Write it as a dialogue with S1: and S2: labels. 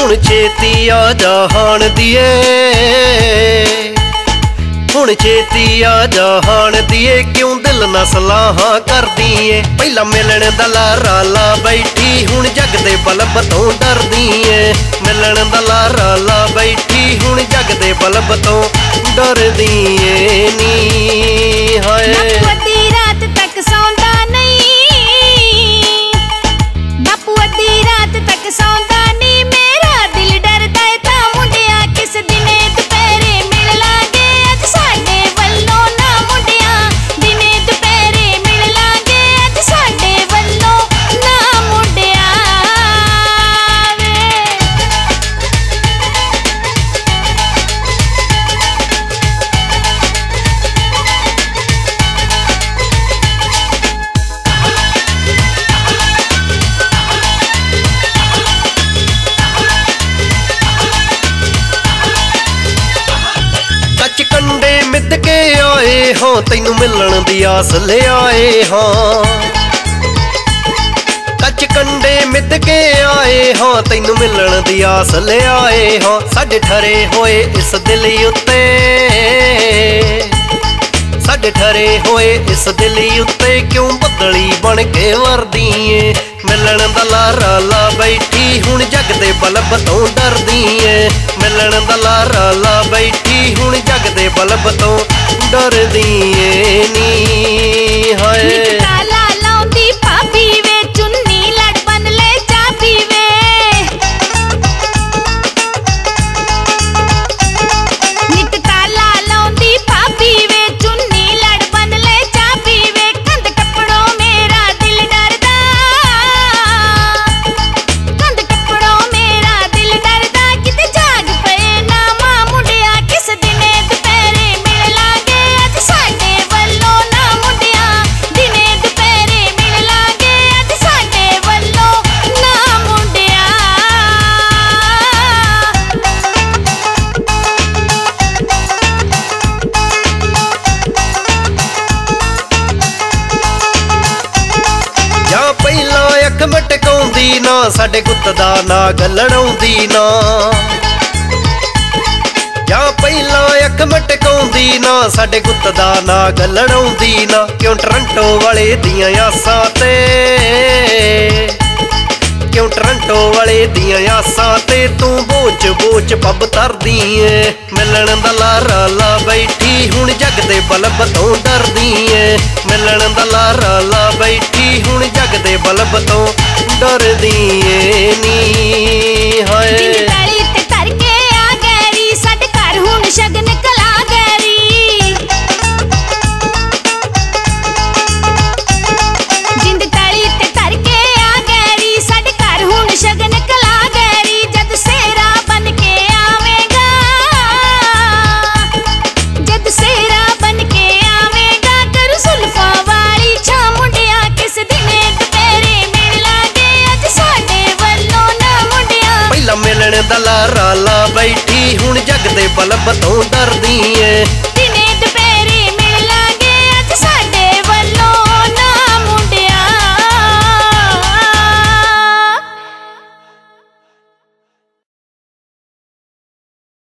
S1: हुण छेती आ जा हाण दिए, हुण छेती आ जा हाण दिए, क्यों दिल ना सलाहां करदी ए। पहला मिलन दा लारा ला बैठी, हुण जग दे बल्ब तो डरदी ए। मिलन दा लारा ला बैठी, हुण जग दे बल्ब तो डरदी ए नी। हाय
S2: अद्धी रात तक सौंदा नहीं, बापू अद्धी रात तक सौंदा नहीं, मेरा दिल डरदा है तां मुंडिया किस दिने दुपहरे मिल लांगे। अज साडे वल्लों ना मुंडिया दिने दुपहरे मिल लांगे, अज साडे वल्लों ना मुंडिया वे।
S1: कच कंडे मिद के आए हाँ, तैनू मिलन दी आस ले आए हाँ। कच कंडे मिद के आए हाँ, तैनू मिलन दी आस ले आए हाँ। साडे ठरे होए इस दिल उत्ते, साडे ठरे होए इस दिल उत्ते, क्यों बदली बन के वरदी ए। मिलन दा लारा ला बैठी, हुण जग दे बल्ब तो डरदी ए। मिलन दा लारा ला बैठी, हुण जग दे बल्ब तो डरदी ए नी। हाय
S2: ताला लाउंदी भाभी वे, चुन्नी लड़ बन ले चाबी वे। नित ताला लाउंदी भाभी वे, चुन्नी लड़ बन ले चाबी वे। कंध टपड़ो मेरा दिल डरदा, कंध टपड़ो मेरा दिल डरदा, किते जाग पे ना मां मुंडिया किस दिने दुपहरे मिल लांगे। अज साडे वल्लों ना मुंडिया दिने दुपहरे मिल लांगे, अज साडे वल्लों ना मुंडिया।
S1: ਜਾਂ ਪਹਿਲਾਂ ਅੱਖ ਮਟਕਾਉਂਦੀ ਨਾ, ਸਾਡੇ ਗੁੱਤ ਦਾ ਨਾ ਗੱਲਣਾਉਂਦੀ ਨਾ। ਜਾਂ ਪਹਿਲਾਂ ਅੱਖ ਮਟਕਾਉਂਦੀ ਨਾ, ਸਾਡੇ ਗੁੱਤ ਦਾ ਨਾ ਗੱਲਣਾਉਂਦੀ ਨਾ। ਕਿਉਂ ਟੋਰਾਂਟੋ ਵਾਲੇ ਦੀਆਂ ਆਸਾਂ ਤੇ, ਕਿਉਂ ਟੋਰਾਂਟੋ ਵਾਲੇ ਦੀਆਂ ਆਸਾਂ ਤੇ, ਤੂੰ ਬੋਚ ਬੋਚ ਪੱਬ ਤਰਦੀ ਏ। ਮਿਲਣ ਦਾ ਲਾਰਾ ਲਾ ਬੈਠੀ, ਹੁਣ ਜਗ ਦੇ ਬਲਬ ਤੋਂ ਡਰਦੀ ਏ। ਮਿਲਣ ਦਾ ਲਾਰਾ ਲਾ ਬੈਠੀ, ਹੁਣ ਜਗ ਦੇ ਬਲਬ ਤੋਂ ਡਰਦੀ ਏ ਨੀ। ਹਾਏ
S2: ਜਿੰਦ ਤਾਲੀ ਤੇ ਧਰ ਕੇ ਆ ਗੈਰੀ, ਸਾਡੇ ਘਰ ਹੁਣ ਸ਼ਗਨ ਕਲਾ ਗੈਰੀ। ਜਿੰਦ ਤਾਲੀ ਤੇ ਧਰ ਕੇ ਆ ਗੈਰੀ, ਸਾਡੇ ਘਰ ਹੁਣ ਸ਼ਗਨ ਕਲਾ ਗੈਰੀ। ਜਦ ਸੇਰਾ ਬਨ ਕੇ ਆਵੇਂਗਾ, ਜਦ ਸੇਰਾ ਬਨ ਕੇ ਆਵੇਂਗਾ, ਕਰ ਜ਼ੁਲਫਾਂ ਵਾਲੀ ਛਾਂ ਮੁੰਡਿਆ ਕਿਸ ਦਿਨੇ ਦੁਪਹਿਰੇ ਮਿਲ ਲਾਂਗੇ। ਅਜ ਸਾਡੇ ਵੱਲੋਂ ਨਾ ਮੁੰਡਿਆ।
S1: ਪਹਿਲਾਂ ਮਿਲਣ ਦਾ ਲਾਰਾ ਲਾ ਬੈਠੀ, ਹੁਣ ਜਗ ਦੇ ਬਲਬ ਤੋਂ ਡਰਦੀ ਏ।